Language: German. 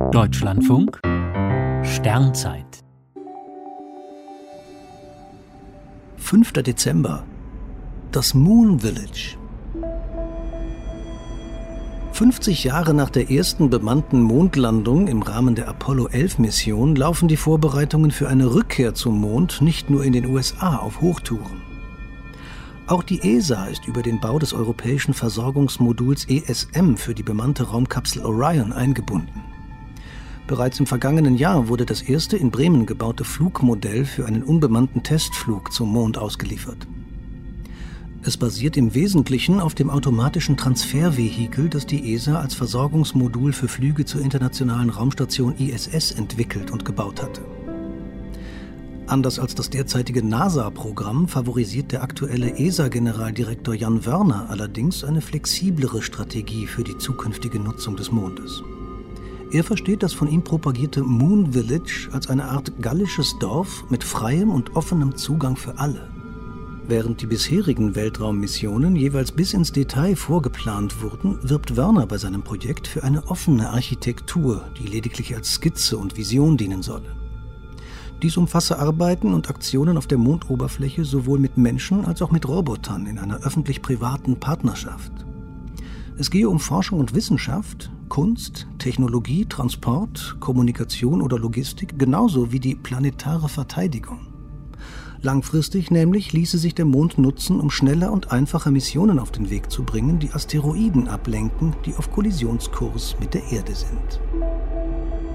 Deutschlandfunk Sternzeit 5. Dezember. Das Moon Village. 50 Jahre nach der ersten bemannten Mondlandung im Rahmen der Apollo-11-Mission laufen die Vorbereitungen für eine Rückkehr zum Mond nicht nur in den USA auf Hochtouren. Auch die ESA ist über den Bau des europäischen Versorgungsmoduls ESM für die bemannte Raumkapsel Orion eingebunden. Bereits im vergangenen Jahr wurde das erste in Bremen gebaute Flugmodell für einen unbemannten Testflug zum Mond ausgeliefert. Es basiert im Wesentlichen auf dem automatischen Transfervehikel, das die ESA als Versorgungsmodul für Flüge zur internationalen Raumstation ISS entwickelt und gebaut hatte. Anders als das derzeitige NASA-Programm favorisiert der aktuelle ESA-Generaldirektor Jan Wörner allerdings eine flexiblere Strategie für die zukünftige Nutzung des Mondes. Er versteht das von ihm propagierte Moon Village als eine Art gallisches Dorf mit freiem und offenem Zugang für alle. Während die bisherigen Weltraummissionen jeweils bis ins Detail vorgeplant wurden, wirbt Wörner bei seinem Projekt für eine offene Architektur, die lediglich als Skizze und Vision dienen solle. Dies umfasse Arbeiten und Aktionen auf der Mondoberfläche sowohl mit Menschen als auch mit Robotern in einer öffentlich-privaten Partnerschaft. Es gehe um Forschung und Wissenschaft, Kunst, Technologie, Transport, Kommunikation oder Logistik, genauso wie die planetare Verteidigung. Langfristig nämlich ließe sich der Mond nutzen, um schneller und einfacher Missionen auf den Weg zu bringen, die Asteroiden ablenken, die auf Kollisionskurs mit der Erde sind.